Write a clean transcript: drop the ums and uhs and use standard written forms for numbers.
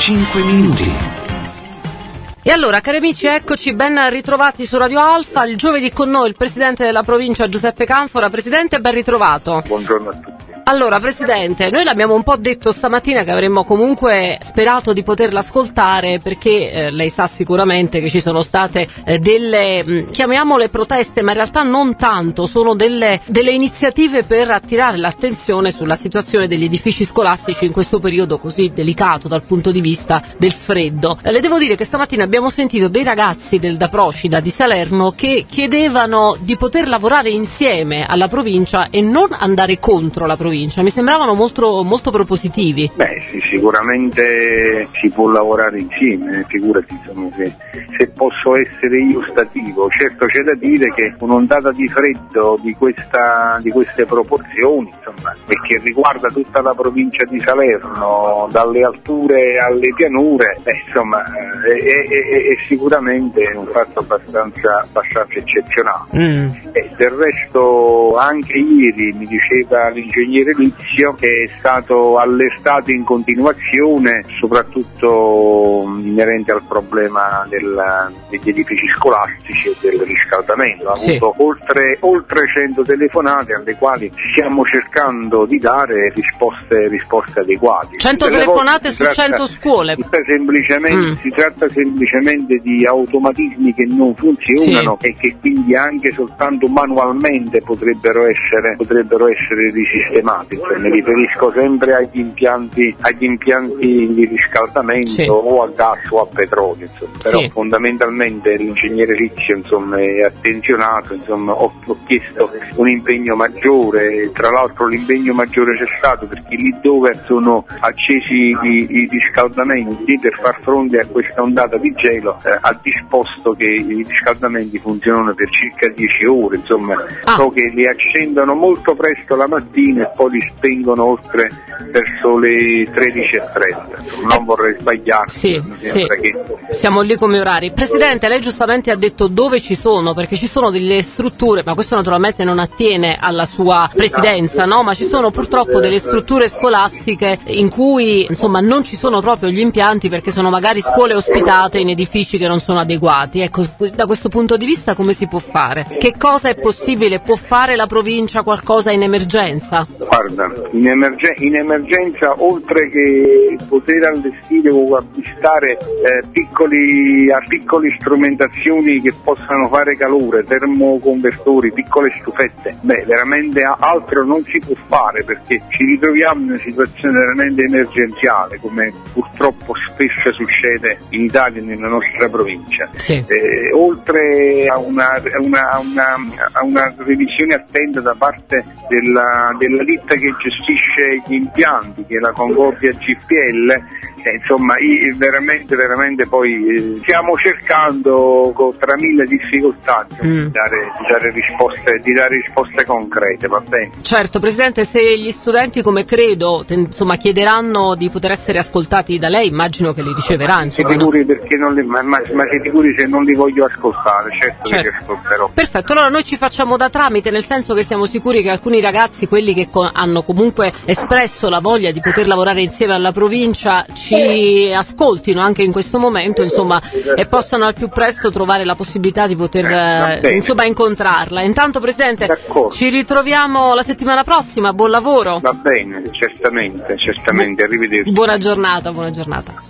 5 minuti. E allora, cari amici, eccoci ben ritrovati su Radio Alfa. Il giovedì con noi il presidente della provincia Giuseppe Canfora. Presidente, ben ritrovato. Buongiorno a tutti. Allora, Presidente, noi l'abbiamo un po' detto stamattina che avremmo comunque sperato di poterla ascoltare, perché lei sa sicuramente che ci sono state delle, chiamiamole proteste, ma in realtà non tanto, sono delle iniziative per attirare l'attenzione sulla situazione degli edifici scolastici in questo periodo così delicato dal punto di vista del freddo. Le devo dire che stamattina abbiamo sentito dei ragazzi del Da Procida di Salerno che chiedevano di poter lavorare insieme alla provincia e non andare contro la provincia. Mi sembravano molto, molto propositivi. Beh, sì, sicuramente si può lavorare insieme, figurati, insomma, se posso essere io stativo. Certo, c'è da dire che un'ondata di freddo di queste proporzioni, insomma, e che riguarda tutta la provincia di Salerno, dalle alture alle pianure, insomma, è sicuramente un fatto abbastanza eccezionale. E del resto anche ieri mi diceva l'ingegnere Lizio che è stato allertato in continuazione, soprattutto inerente al problema degli edifici scolastici e del riscaldamento. Ha avuto oltre 100 telefonate alle quali stiamo cercando di dare risposte adeguate. 100 telefonate su 100 scuole. Si tratta semplicemente di automatismi che non funzionano e che quindi anche soltanto manualmente potrebbero essere risistemati. Mi riferisco sempre agli impianti di riscaldamento o a gas o a petrolio, insomma. Però fondamentalmente l'ingegnere Lizio, insomma, è attenzionato, insomma, ho chiesto un impegno maggiore, tra l'altro l'impegno maggiore c'è stato perché lì dove sono accesi i riscaldamenti per far fronte a questa ondata di gelo ha disposto che i riscaldamenti funzionano per circa 10 ore, insomma, so che li accendono molto presto la mattina e poi li spengono oltre verso le 13:30. Non vorrei sbagliare. Siamo lì come orari. Presidente, lei giustamente ha detto dove ci sono, perché ci sono delle strutture, ma questo naturalmente non attiene alla sua presidenza, no? Ma ci sono purtroppo delle strutture scolastiche in cui, insomma, non ci sono proprio gli impianti perché sono magari scuole ospitate in edifici che non sono adeguati. Ecco, da questo punto di vista come si può fare? Che cosa è possibile? Può fare la provincia qualcosa in emergenza? Guarda, in emergenza, oltre che poter allestire o acquistare piccole strumentazioni che possano fare calore, termoconvertori, piccole stufette, veramente altro non si può fare perché ci ritroviamo in una situazione veramente emergenziale, come purtroppo spesso succede in Italia e nella nostra provincia. Oltre a una revisione attenta da parte della ditta che gestisce gli impianti, che è la Concordia GPL, insomma, veramente poi stiamo cercando tra mille difficoltà di dare risposte concrete, va bene? Certo, Presidente, se gli studenti, come credo, insomma, chiederanno di poter essere ascoltati da lei, immagino che li riceverà, insomma. Si figuri perché ma si figuri se non li voglio ascoltare, certo. Che li ascolterò. Perfetto, allora noi ci facciamo da tramite, nel senso che siamo sicuri che alcuni ragazzi, quelli che hanno comunque espresso la voglia di poter lavorare insieme alla provincia, ci ascoltino anche in questo momento, insomma, e possano al più presto trovare la possibilità di poter insomma incontrarla. Intanto, Presidente, ci ritroviamo la settimana prossima, buon lavoro. Va bene, certamente, arrivederci. Buona giornata.